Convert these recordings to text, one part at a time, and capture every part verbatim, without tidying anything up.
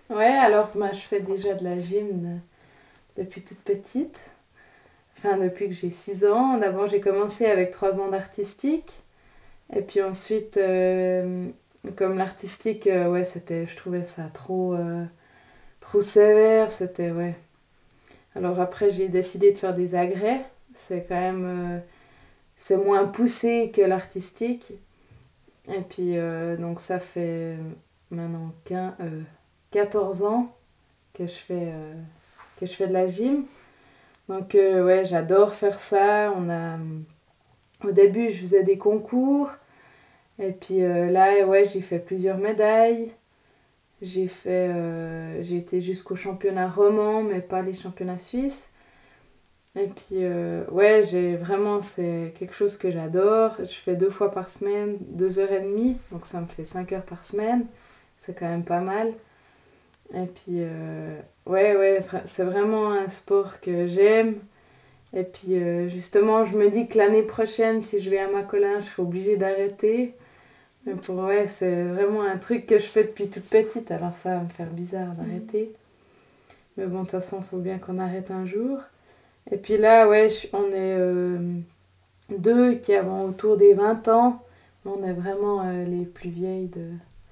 Ouais, alors moi je fais déjà de la gym de- depuis toute petite. Enfin, depuis que j'ai six ans. D'abord, j'ai commencé avec trois ans d'artistique. Et puis ensuite, euh, comme l'artistique, euh, ouais, c'était, je trouvais ça trop, euh, trop sévère. C'était, ouais. Alors après, j'ai décidé de faire des agrès. C'est quand même, euh, c'est moins poussé que l'artistique. Et puis, euh, donc ça fait maintenant quinze, euh, quatorze ans que je fais, euh, que je fais de la gym. Donc, euh, ouais, j'adore faire ça. On a, au début, je faisais des concours. Et puis euh, là, ouais, j'ai fait plusieurs médailles. J'ai fait, euh, j'ai été jusqu'au championnat roman, mais pas les championnats suisses. Et puis, euh, ouais, j'ai vraiment, c'est quelque chose que j'adore. Je fais deux fois par semaine, deux heures et demie, donc ça me fait cinq heures par semaine. C'est quand même pas mal. Et puis, euh, ouais, ouais, c'est vraiment un sport que j'aime. Et puis, euh, justement, je me dis que l'année prochaine, si je vais à Macolin, je serai obligée d'arrêter. Mais pour ouais, c'est vraiment un truc que je fais depuis toute petite, alors ça va me faire bizarre Mm. d'arrêter. Mais bon, de toute façon, il faut bien qu'on arrête un jour. Et puis là, ouais, on est euh, deux qui avons autour des vingt ans. On est vraiment euh, les plus vieilles de,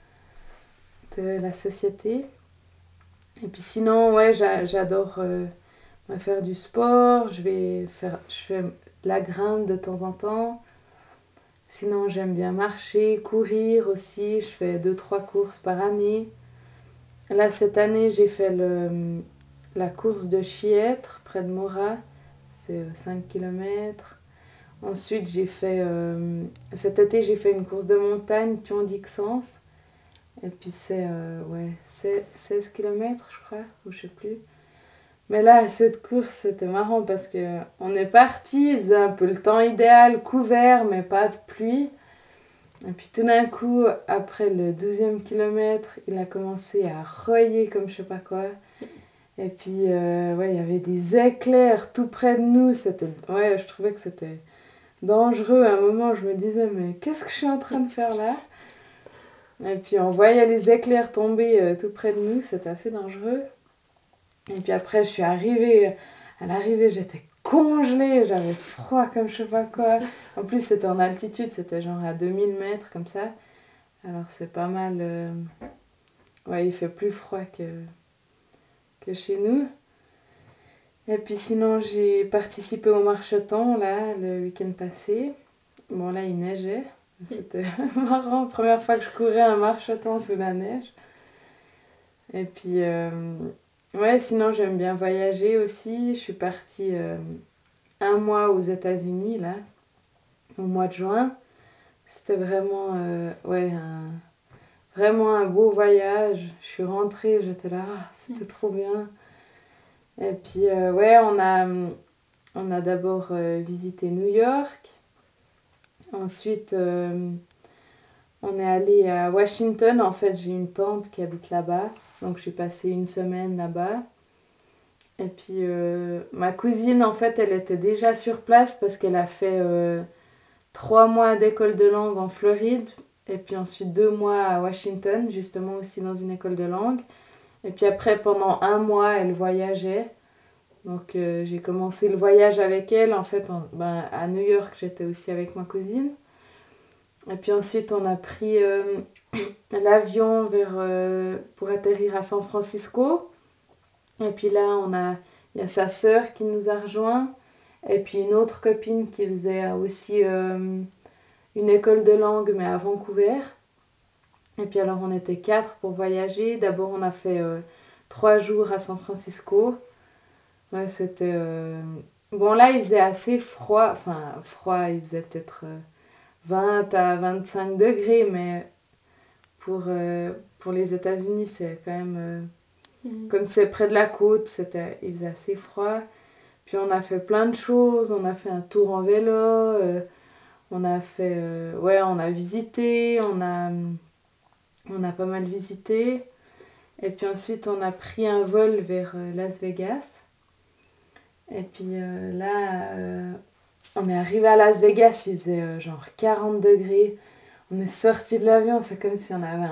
de la société. Et puis sinon, ouais, j'a- j'adore euh, faire du sport. Je vais faire, je fais de la grimpe de temps en temps. Sinon, j'aime bien marcher, courir aussi. Je fais deux trois courses par année. Là, cette année, j'ai fait le, la course de Chiètre, près de Morat. C'est cinq kilomètres. Ensuite, j'ai fait... euh, cet été, j'ai fait une course de montagne, Thion-Dixence. Et puis, c'est euh, ouais, c'est seize kilomètres, je crois, ou je sais plus. Mais là, cette course, c'était marrant parce que on est parti, il faisait un peu le temps idéal, couvert, mais pas de pluie. Et puis tout d'un coup, après le douzième kilomètre, il a commencé à royer comme je sais pas quoi. Et puis, euh, ouais, il y avait des éclairs tout près de nous. C'était, ouais, je trouvais que c'était dangereux. À un moment, je me disais, mais qu'est-ce que je suis en train de faire là? Et puis, on voyait les éclairs tomber euh, tout près de nous. C'était assez dangereux. Et puis après, je suis arrivée. À l'arrivée, j'étais congelée. J'avais froid comme je sais pas quoi. En plus, c'était en altitude. C'était genre à deux mille mètres comme ça. Alors, c'est pas mal. euh, Ouais, il fait plus froid que, que chez nous. Et puis sinon, j'ai participé au marcheton, là, le week-end passé. Bon, là, il neigeait. C'était marrant, première fois que je courais un marcheton sous la neige. Et puis, euh, ouais, sinon, j'aime bien voyager aussi. Je suis partie euh, un mois aux États-Unis, là, au mois de juin. C'était vraiment, euh, ouais, un, vraiment un beau voyage. Je suis rentrée, j'étais là, ah, c'était trop bien. Et puis, euh, ouais, on a, on a d'abord euh, visité New York. Ensuite, euh, on est allé à Washington. En fait, j'ai une tante qui habite là-bas. Donc, j'ai passé une semaine là-bas. Et puis, euh, ma cousine, en fait, elle était déjà sur place parce qu'elle a fait euh, trois mois d'école de langue en Floride. Et puis ensuite deux mois à Washington, justement aussi dans une école de langue. Et puis après, pendant un mois, elle voyageait. Donc, euh, j'ai commencé le voyage avec elle. En fait, on- ben, à New York, j'étais aussi avec ma cousine. Et puis ensuite, on a pris euh, l'avion vers, euh, pour atterrir à San Francisco. Et puis là, on a, il y a sa sœur qui nous a rejoints. Et puis une autre copine qui faisait aussi euh, une école de langue, mais à Vancouver. Et puis alors, on était quatre pour voyager. D'abord, on a fait euh, trois jours à San Francisco. Ouais, c'était... euh, Bon, là, il faisait assez froid. Enfin, froid, il faisait peut-être euh, vingt à vingt-cinq degrés, mais pour, euh, pour les États-Unis, c'est quand même. euh, Mm. Comme c'est près de la côte, c'était, il faisait assez froid. Puis on a fait plein de choses. On a fait un tour en vélo. euh, on a fait. euh, ouais, on a visité. On a, on a pas mal visité. Et puis ensuite, on a pris un vol vers euh, Las Vegas. Et puis euh, là, euh, on est arrivé à Las Vegas. Il faisait euh, genre quarante degrés. On est sorti de l'avion. C'est comme si on avait un,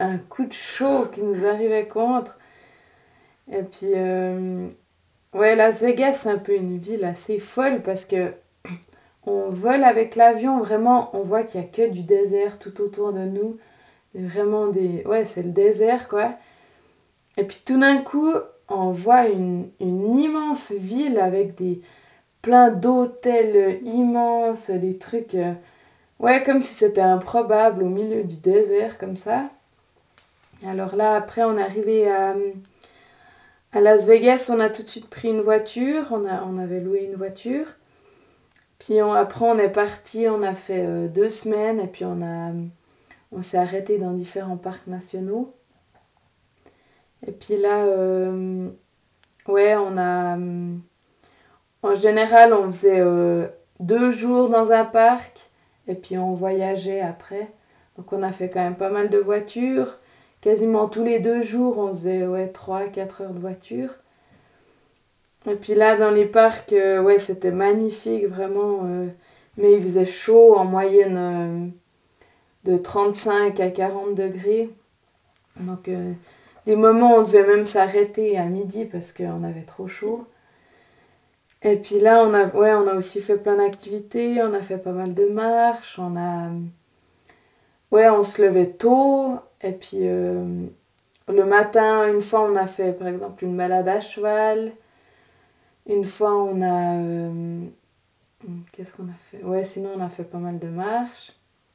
un coup de chaud qui nous arrivait contre. Et puis, euh, ouais, Las Vegas, c'est un peu une ville assez folle parce que on vole avec l'avion, vraiment, on voit qu'il y a que du désert tout autour de nous. Vraiment des... Ouais, c'est le désert, quoi. Et puis tout d'un coup, on voit une, une immense ville avec des plein d'hôtels immenses, des trucs... euh, Ouais, comme si c'était improbable au milieu du désert, comme ça. Alors là, après, on est arrivé à, à Las Vegas, on a tout de suite pris une voiture, on, a, on avait loué une voiture. Puis on, après, on est parti, on a fait euh, deux semaines, et puis on, a, on s'est arrêté dans différents parcs nationaux. Et puis là, euh, ouais, on a... En général, on faisait euh, deux jours dans un parc, et puis on voyageait après. Donc on a fait quand même pas mal de voitures. Quasiment tous les deux jours, on faisait ouais, trois à quatre heures de voiture. Et puis là, dans les parcs, euh, ouais, c'était magnifique, vraiment. Euh, mais il faisait chaud, en moyenne euh, de trente-cinq à quarante degrés. Donc, euh, des moments, on devait même s'arrêter à midi parce qu'on avait trop chaud. Et puis là, on a, ouais, on a aussi fait plein d'activités. On a fait pas mal de marches. On a... Ouais, on se levait tôt. Et puis, euh, le matin, une fois, on a fait, par exemple, une balade à cheval. Une fois, on a... euh, Qu'est-ce qu'on a fait? Ouais, sinon, on a fait pas mal de marches.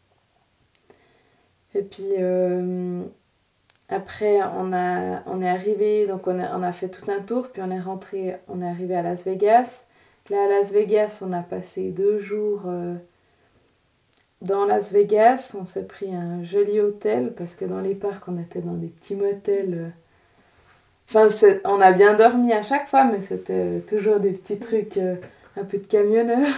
Et puis, euh, après, on, a, on est arrivé, donc on a, on a fait tout un tour, puis on est rentré, on est arrivé à Las Vegas. Là, à Las Vegas, on a passé deux jours euh, dans Las Vegas. On s'est pris un joli hôtel, parce que dans les parcs, on était dans des petits motels. euh. Enfin, c'est- on a bien dormi à chaque fois, mais c'était toujours des petits trucs, euh, un peu de camionneurs.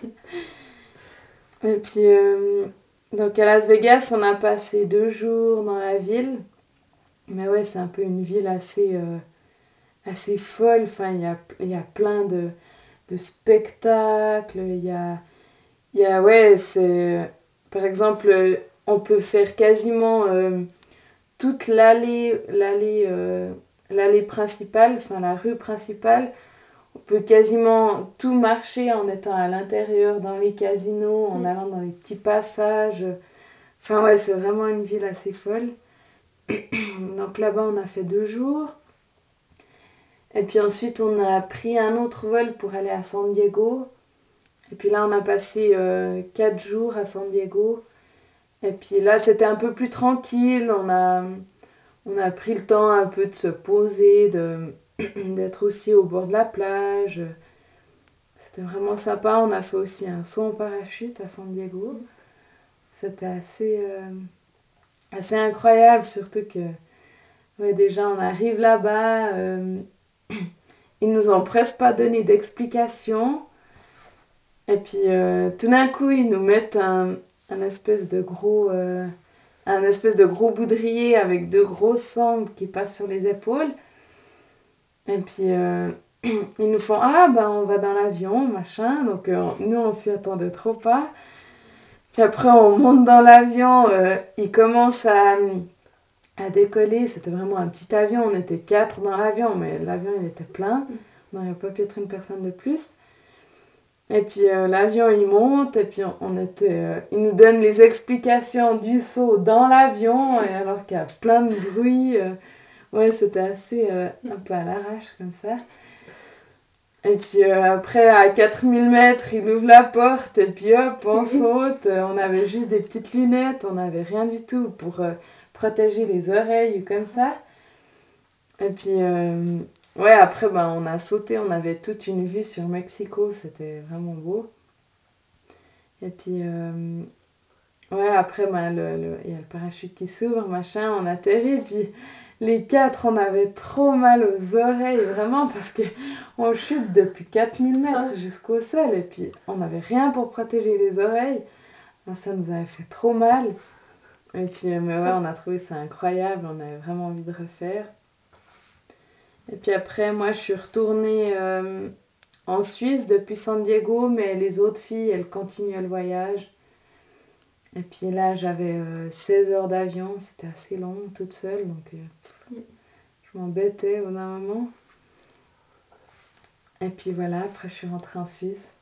Et puis, euh, donc à Las Vegas, on a passé deux jours dans la ville. Mais ouais, c'est un peu une ville assez, euh, assez folle. Enfin, il y a, il y a plein de, de spectacles. Il y a, il y a, ouais, c'est... Par exemple, euh, on peut faire quasiment euh, toute l'allée, l'allée, euh, l'allée principale, enfin la rue principale. On peut quasiment tout marcher en étant à l'intérieur, dans les casinos, en allant dans les petits passages. Enfin, ouais, c'est vraiment une ville assez folle. Donc là-bas, on a fait deux jours. Et puis ensuite, on a pris un autre vol pour aller à San Diego. Et puis là, on a passé euh, quatre jours à San Diego. Et puis là, c'était un peu plus tranquille. On a, on a pris le temps un peu de se poser, de, d'être aussi au bord de la plage. C'était vraiment sympa. On a fait aussi un saut en parachute à San Diego. C'était assez, euh, assez incroyable, surtout que ouais, déjà, on arrive là-bas. Euh, ils nous ont presque pas donné d'explication. Et puis euh, tout d'un coup, ils nous mettent un, un espèce de gros, euh, un espèce de gros boudrier avec deux grosses sangles qui passent sur les épaules. Et puis euh, ils nous font ah ben on va dans l'avion machin. Donc euh, nous on s'y attendait trop pas. Puis après on monte dans l'avion, euh, il commence à à décoller. C'était vraiment un petit avion. On était quatre dans l'avion, mais l'avion il était plein. On n'aurait pas pu être une personne de plus. Et puis euh, l'avion il monte, et puis on, on était. Euh, il nous donne les explications du saut dans l'avion, et alors qu'il y a plein de bruit. Euh, ouais, c'était assez euh, un peu à l'arrache comme ça. Et puis euh, après, à quatre mille mètres, il ouvre la porte, et puis hop, on saute. Euh, On avait juste des petites lunettes, on n'avait rien du tout pour euh, protéger les oreilles ou comme ça. Et puis, euh, ouais, après, ben, on a sauté, on avait toute une vue sur Mexico, c'était vraiment beau. Et puis, euh, ouais, après, ben, le, le, il y a le parachute qui s'ouvre, machin, on atterrit, puis les quatre, on avait trop mal aux oreilles, vraiment, parce que on chute depuis quatre mille mètres jusqu'au sol, et puis on n'avait rien pour protéger les oreilles. Alors, ça nous avait fait trop mal. Et puis, euh, mais ouais, on a trouvé ça incroyable, on avait vraiment envie de refaire. Et puis après, moi, je suis retournée euh, en Suisse depuis San Diego, mais les autres filles, elles continuaient le voyage. Et puis là, j'avais euh, seize heures d'avion, c'était assez long toute seule, donc euh, pff, je m'embêtais au bout d'un moment. Et puis voilà, après je suis rentrée en Suisse.